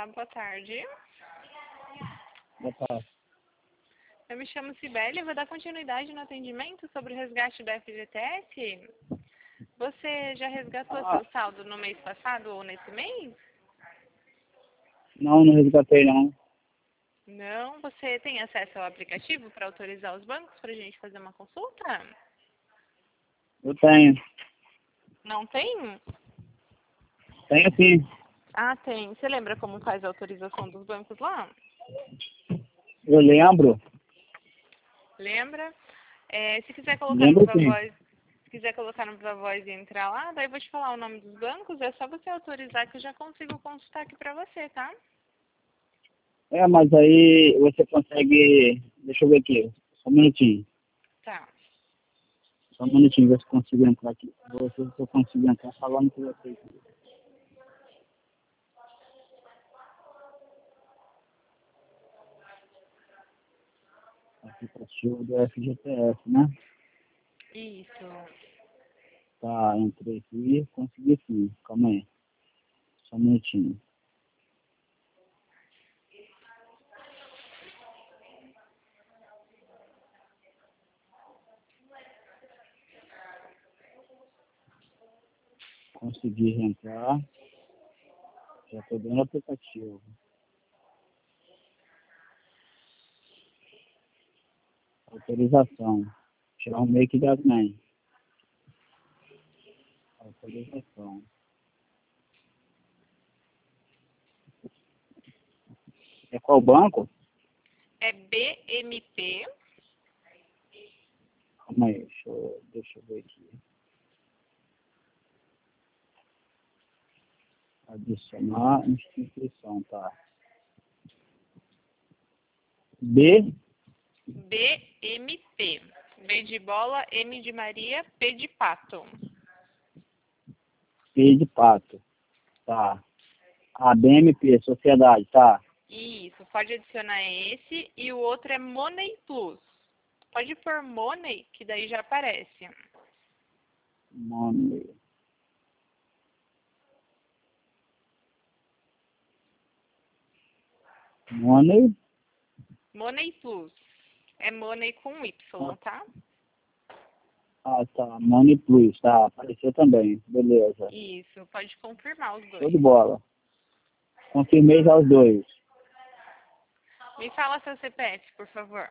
Olá, boa tarde. Boa tarde. Eu me chamo Cibele e vou dar continuidade no atendimento sobre o resgate da FGTS. Você já resgatou seu saldo no mês passado ou nesse mês? Não resgatei não. Não? Você tem acesso ao aplicativo para autorizar os bancos para a gente fazer uma consulta? Eu tenho. Não tem? Tenho sim. Ah, tem. Você lembra como faz a autorização dos bancos lá? Eu lembro. Lembra? Se quiser colocar no Lembro Viva sim. Voz, se quiser colocar no Viva Voz e entrar lá, daí eu vou te falar o nome dos bancos, é só você autorizar que eu já consigo consultar aqui pra você, tá? Mas aí você consegue... Deixa eu ver aqui. Só um minutinho. Tá. Só um minutinho, ver se eu consigo entrar aqui. Vou ver se eu consigo entrar falando com você aqui. Aplicativo do FGTS, né? Isso. Tá, entrei aqui. Consegui sim. Calma aí. Só um minutinho. Consegui entrar. Já estou dentro do aplicativo. Autorização. Tirar um make da mãe. Autorização. É qual banco? É BMP. Calma aí, deixa eu ver aqui. Adicionar instituição, tá. B, BMP. B de bola, M de Maria, P de pato. P de pato, tá. A BMP, sociedade, tá. Isso, pode adicionar esse e o outro é Money Plus. Pode pôr Money, que daí já aparece. Money. Money. Money Plus. É Money com Y, tá? Ah, tá. Money Plus, tá. Apareceu também. Beleza. Isso, pode confirmar os Show de dois. bola. Confirmei já os dois. Me fala seu CPF, por favor.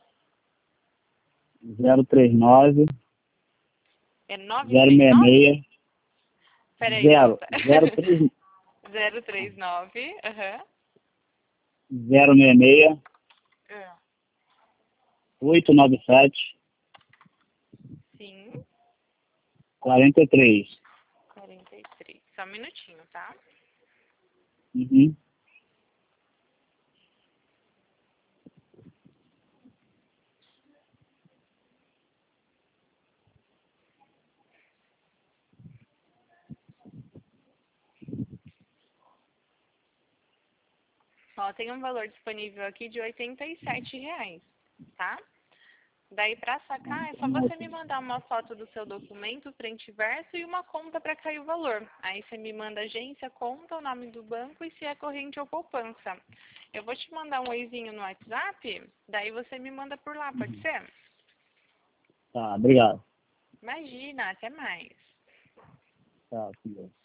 039 É 939? 066 Peraí, 0 volta. 03 039, aham. 066 897 Sim, 43. 43. Só um minutinho, tá? Uhum. Ó, tem um valor disponível aqui de R$ 87, tá? Daí, para sacar, é só você me mandar uma foto do seu documento, frente e verso, e uma conta para cair o valor. Aí você me manda agência, conta, o nome do banco e se é corrente ou poupança. Eu vou te mandar um oizinho no WhatsApp, daí você me manda por lá, pode ser? Tá, obrigado. Imagina, até mais. Tá, filho.